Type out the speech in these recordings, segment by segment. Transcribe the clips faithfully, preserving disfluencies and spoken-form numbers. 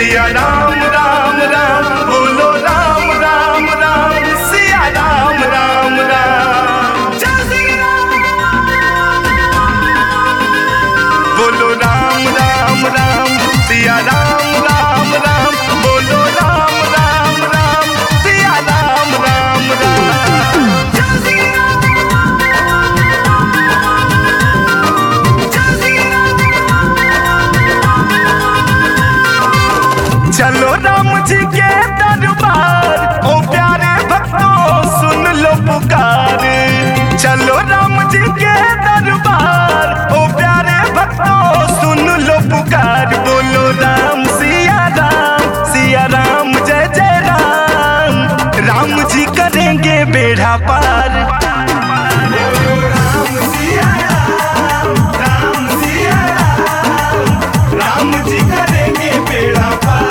सिया राम राम राम बोलो राम राम राम सिया राम राम राम जय श्री राम बोलो राम राम राम सिया राम राम राम बोलो राम राम राम सिया राम राम राम जय श्री चलो राम जी के दरबार ओ प्यारे भक्तों सुन लो पुकार। चलो राम जी के दरबार ओ प्यारे भक्तों सुन लो पुकार। बोलो राम सिया राम सिया राम जय जय राम। राम जी करेंगे बेड़ा पार। बोलो राम सिया राम राम सिया राम। राम जी करेंगे बेड़ा पार।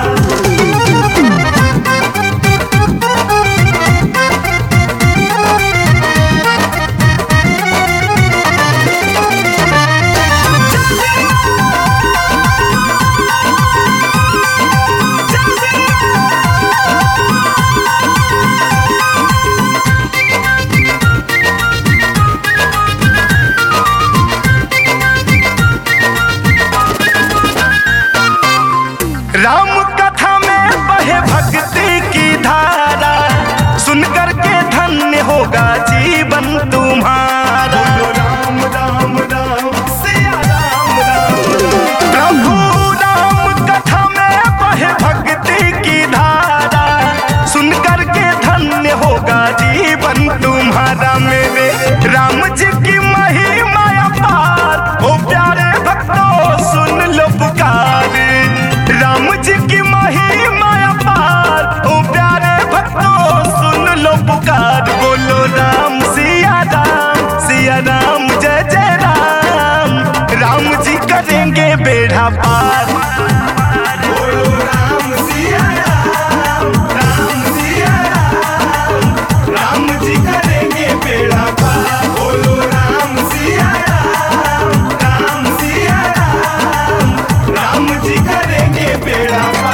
राम कथा में बहे भक्ति की धारा सुन करके धन्य होगा जीवन तुम्हारा। राम राम राम सिया राम राम। प्रभु राम कथा में बहे भक्ति की धारा सुन करके धन्य होगा जीवन तुम्हारा। मेरे राम जी की महिमा अपार ओ प्यारे भक्तों सुन लो पुकार। राम जी की महिमा अपार ओ प्यारे भक्तों सुन लो पुकार। बोलो राम सिया राम सिया राम जय जय राम। राम जी करेंगे बेड़ा पार। बोलो राम सिया राम राम सिया राम। राम जी करेंगे बेड़ा पार। बोलो राम सिया राम राम सिया राम। राम जी करेंगे बेड़ा पार।